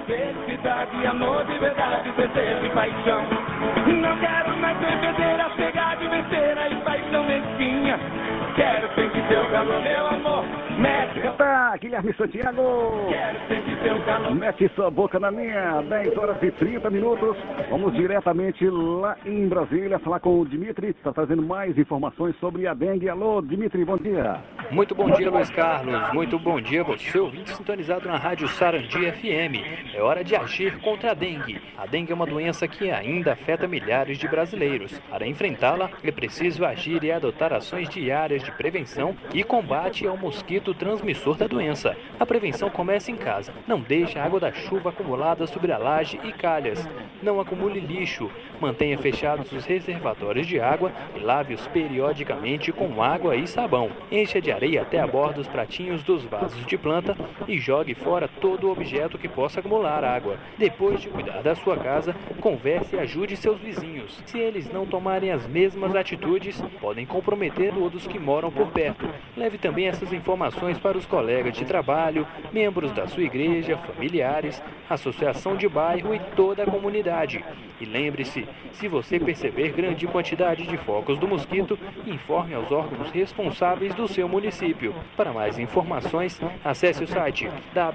Felicidade, amor de verdade, desejo e paixão. Não quero mais perder a pegar de besteira e paixão mesquinha. Quero sentir teu calor, meu amor. Eita, Guilherme Santiago. Quero sentir teu calor. Mete sua boca na minha, 10 horas e 30 minutos. Vamos diretamente lá em Brasília falar com o Dimitri, que está trazendo mais informações sobre a dengue. Alô, Dimitri, bom dia. Muito bom dia, Luiz Carlos. Muito bom dia, você ouvinte sintonizado na Rádio Sarandi FM. É hora de agir contra a dengue. A dengue é uma doença que ainda afeta milhares de brasileiros. Para enfrentá-la, é preciso agir e adotar ações diárias de prevenção e combate ao mosquito transmissor da doença. A prevenção começa em casa. Não deixe a água da chuva acumulada sobre a laje e calhas. Não acumule lixo. Mantenha fechados os reservatórios de água e lave-os periodicamente com água e sabão. Encha de areia até a borda dos pratinhos dos vasos de planta e jogue fora todo objeto que possa acumular água. Depois de cuidar da sua casa, converse e ajude seus vizinhos. Se eles não tomarem as mesmas atitudes, podem comprometer todos que moram por perto. Leve também essas informações para os colegas de trabalho, membros da sua igreja, familiares, associação de bairro e toda a comunidade. E lembre-se, se você perceber grande quantidade de focos do mosquito, informe aos órgãos responsáveis do seu município. Para mais informações, acesse o site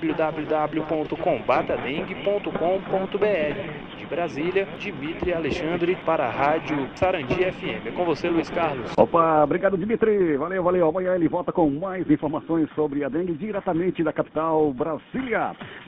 www.combatadengue.com.br. De Brasília, Dimitri Alexandre para a Rádio Sarandi FM. É com você, Luiz Carlos. Opa, obrigado, Dimitri. Valeu, valeu. Amanhã ele volta com mais informações sobre a dengue diretamente da capital, Brasília.